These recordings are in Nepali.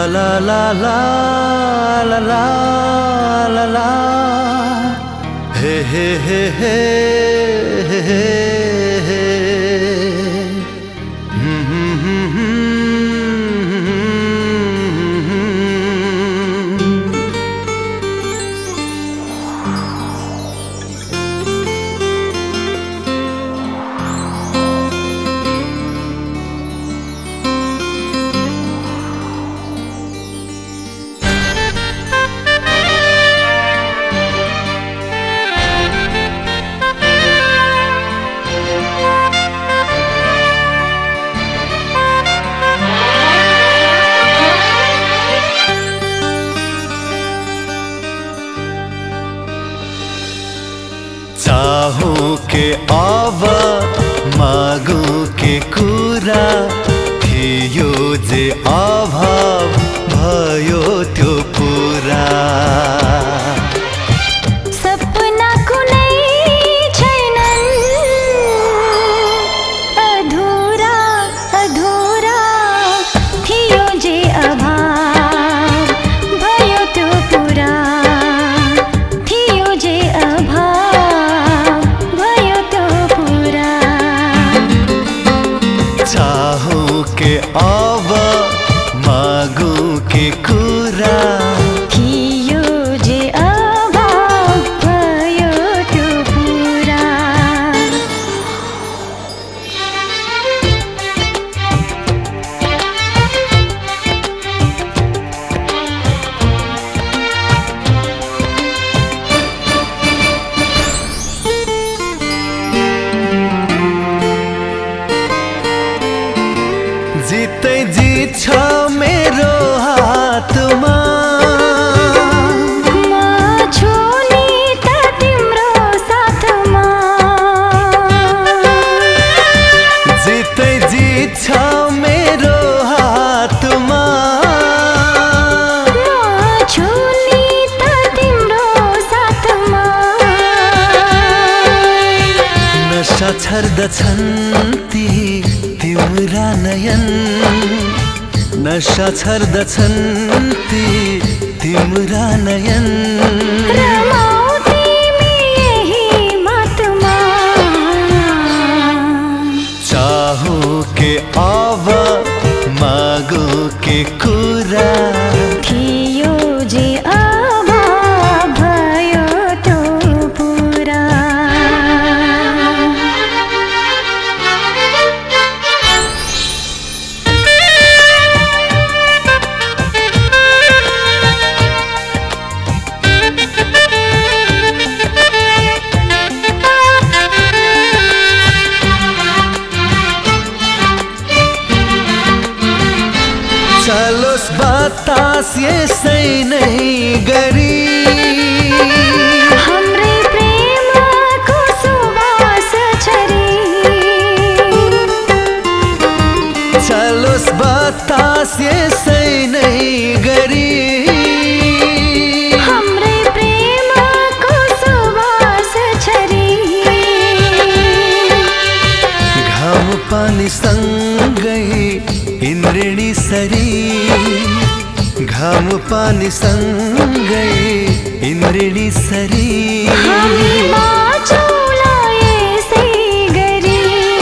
la la la la la la la hey hey hey hey hey चाहूं के आवाज मागूं के कुरा थियो जे अभाव भयो त्यो पुरा सपना कुनै छैनन् अधुरा अधुरा थियो जे अभाव भयो त्यो पुरा थियो जे अभाव भयो त्यो पुरा चाहूं के आवाज मागूं के कुरा थियो जे अभाव भयो त्यो पुरा जितै जित छ मेरो हातमा म छु नि त तिम्रो साथमा जितै जित छ मेरो हातमा म छु नि त तिम्रो साथमा नशा छर्दछन् ती तिम्रा नयन नशा छर्दछन् ती तिम्रा नयन रमाऊ तिमी यही मातमा चाहूं के आवाज मागूं के कुरा थियो जे अभाव भयो त्यो पुरा चलोस् बतास यसै नै गरी हाम्रै प्रेमको सुवास छरी चलोस् बतास यसै नै गरी हाम्रै प्रेमको सुवास छरी घाम पानी सँगै इन्द्रेणी सरी घाम पानी सँगै इन्द्रेणी सरी हामी बाँचौँला यसै गरी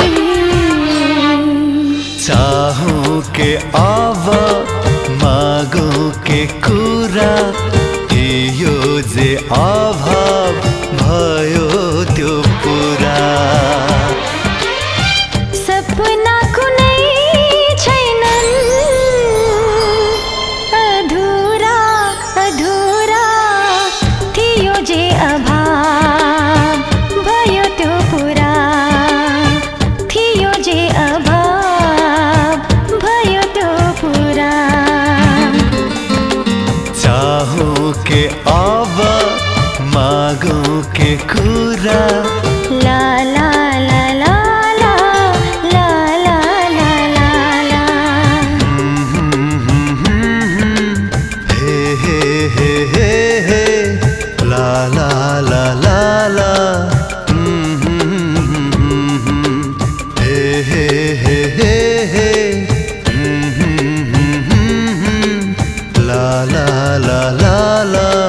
चाहूं के आवाज मागूं के कुरा थियो जे अभाव भयो त्यो पुरा सपना कुनै छैनन् अधुरा अधुरा थियो जे अभाव भयो त्यो पुरा थियो जे अभाव भयो त्यो पुरा चाहूं के आवाज मागूं के कुरा ला ला ला ला ला ला